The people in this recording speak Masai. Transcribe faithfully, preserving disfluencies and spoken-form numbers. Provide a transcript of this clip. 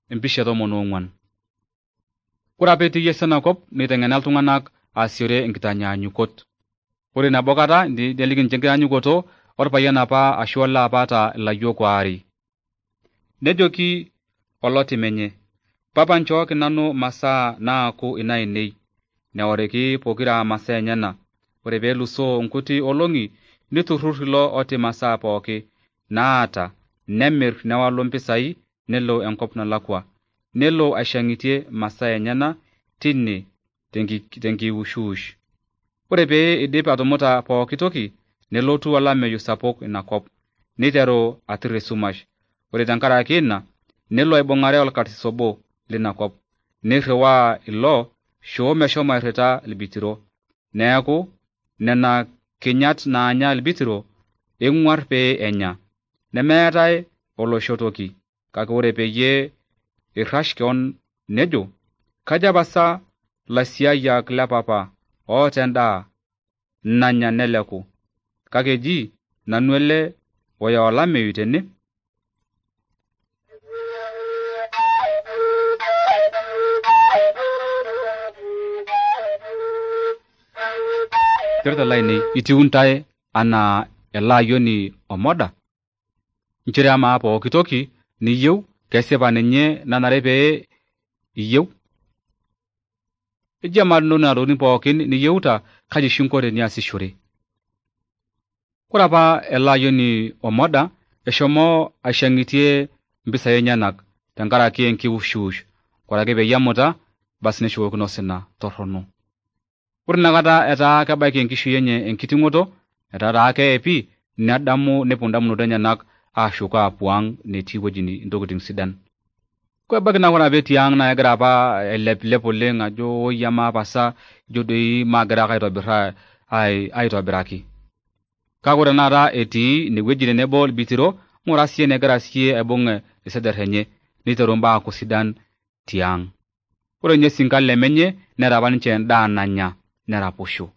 empisha tomon ong'uan. Ore apa etii Yesu enakop neiteng'ena iltung'anak aasishore enkitanyanyukot. Ore nabo kata neliki ninche enkitanyanyukoto orpayian apa ashu olee apa oota ilayiok waare. Nejoki oloti menye, "Papa, nchooki nanu masaa naaku inainei." Neoriki pokira masaa enyena. Ore peelusoo nkuti olong'i niturrur ilo oti masaa pooki naata, nemirr newalu mpisai, nelo enkop nalakwa, nelo aishang'itie masaa enyena tine tenkiwushwush. Ore pee idip atumuta pooki toki, nelotu olameyu sapuk inakop, neiteru atirr esumash. Ore tenkaraki ina, nelo aibung'are olkarsis obo linakop, nirriwaa ilo shoo meshomo airrita ilbitiro. Neeku nena kinyat naanya ilbitiro eng'uarr pee enya, nemeetai olosho toki. Kake ore peyie irrash keon nejo, "Kaja pasa laisiayiak le papa oota endaa nanya neleku, kake eji nanu ele oya olameyu tene?" Kerta lainei itiuntae anaa ele ayioni omoda? Nchere amaa pooki toki niyieu kesipa ninye nanare pee iyieu? Eji amaa nena tokitin pookin niyieuta kaji shinko teniasishore? Ore apa ele ayioni omoda eshomo aishang'itie mpisai enyenak tenkaraki enkiwushwush. Ore ake peyie emuta, basi neshukokino osina torrono. Ore inakata etaa kebaiki enkishui enye enkiting'oto, etaa taa keye pii, nedamu nepuo indamunot enyenak aashuko apuo ang' netii wueji ntokitin sidan. Kebaiki naa ore apa etii ang' naa egira apa aileplep oleng ajo oi amaa pasa ijo doi maagira ake aitobirr aitobiraki. Kake ore tenakata etii inewueji tenebo ilbitiro, ng'ura siyie enegira siyie aibung' isiderr enye, neiteru mbaa aaku sidan tiang'. Ore ninye sii nkalem enye neeta apa ninche endaa nanya neraposho.